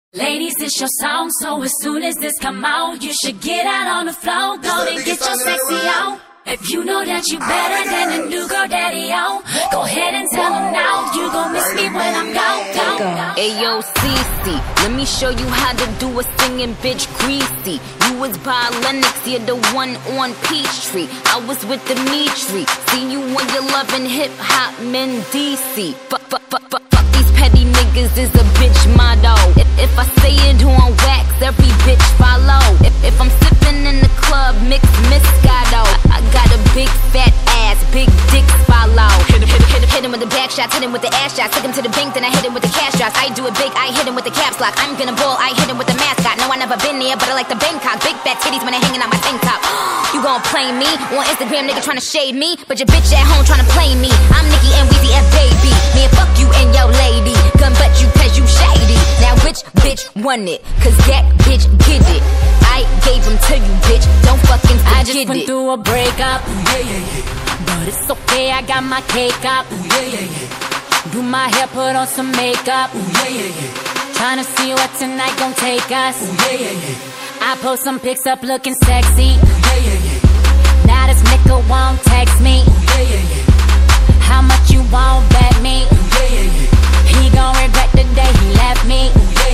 Ladies, it's your song, so as soon as this come out, you should get out on the floor, go and get your sexy on. If you know that you better than a new girl daddy on, go ahead and tell him now, you gon' miss me when I'm gone. Ayo, Cece, let me show you how to do a singing bitch greasy. You was by Lennox, you're the one on Peachtree. I was with Dimitri, see you when you're loving hip-hop men DC. Fuck these petty niggas is a bitch motto. If I say it on wax, every bitch follow. If I'm sipping in the club, mix Moscato. I got a big fat ass, big dick follow. Hit him with the back shots, hit him with the ass shots. Took him to the bank, then I hit him with the cash drops. I do it big, I hit him with the caps lock. I'm gonna ball, I hit him with the mascot. No, I never been there, but I like the Bangkok. Big fat titties when they hanging out my tank top. You gon' play me on Instagram, nigga tryna shade me, but your bitch at home tryna play me. I'm Nicki and Weezy F baby. Man, fuck you and your lady. Gun butt you cause you shady. Now which bitch won it? Cause that bitch get it. I gave him to you, bitch. Don't fucking forget it. I just went through a breakup. But it's okay, I got my cake up. Do my hair, put on some makeup. Tryna see what tonight gon' take us. I post some pics up looking sexy. Now this nigga won't text me. How much you won't bet me? He gon' regret the day he left me.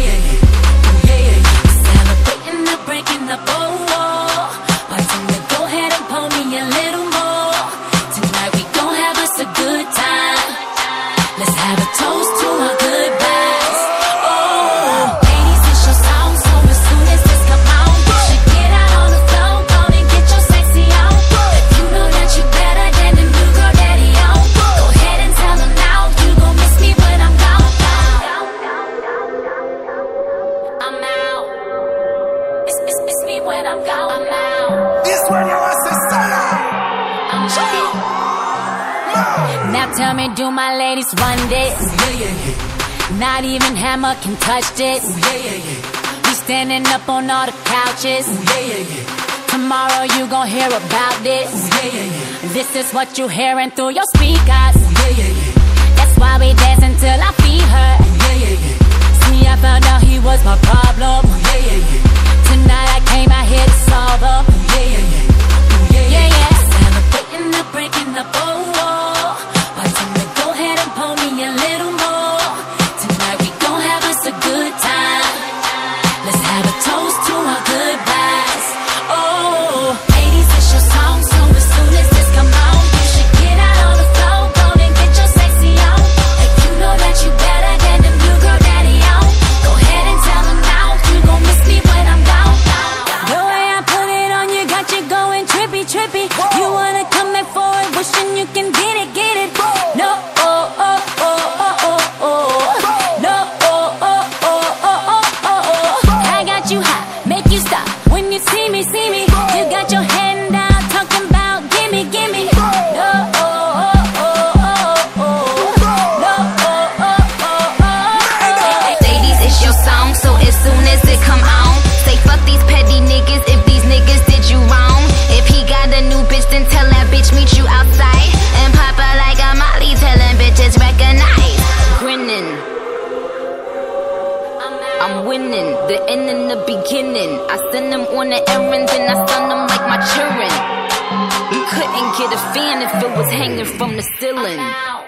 Celebrating the breaking the bowl. Bartender, go ahead and pour me a little more. Tonight we gon' have us a good time. Let's have a toast to our goodbyes. Oh, ladies, it's your song, so as soon as this come out, you should get out on the floor, go and get your sexy on. If you know that you better than the new girl daddy on, go ahead and tell him now, you gon' miss me when I'm gone. I'm out. Miss me when I'm gone. I'm out. This one you want to solo. I'm out. Now tell me, do my ladies want this? Not even Hammer can touch this. We standing up on all the couches. Tomorrow you gon' hear about this. This is what you hearing through your speakers. That's why we dance until I feed her. See, I found out he was my problem. Tonight I came out here to solve her. Celebrating the breaking the bowl. Bartender, go ahead and pour me a little more. Tonight we gon' have us a good time. Let's have a toast to our goodbyes. Oh, ladies, it's your song, so as soon as this come out, you should get out on the floor, go and get your sexy on. If you know that you better than the new girl daddy on, go ahead and tell him now, you gon' miss me when I'm gone. The way I put it on you got you going trippy. You wanna come back for it, wishing you can get it. No, I got you hot, make you stop when you see me. You got your hand down, talking about gimme. No, Ladies, it's your song, so as soon as it come on, say fuck these petty niggas if these niggas did you wrong. If he got a new bitch, then tell that bitch meet you outside. And pop her like a Molly, telling bitches recognize. Grinning, I'm winning, the end and the beginning. I send them on the errands and I stun them like my children. You couldn't get a fan if it was hanging from the ceiling.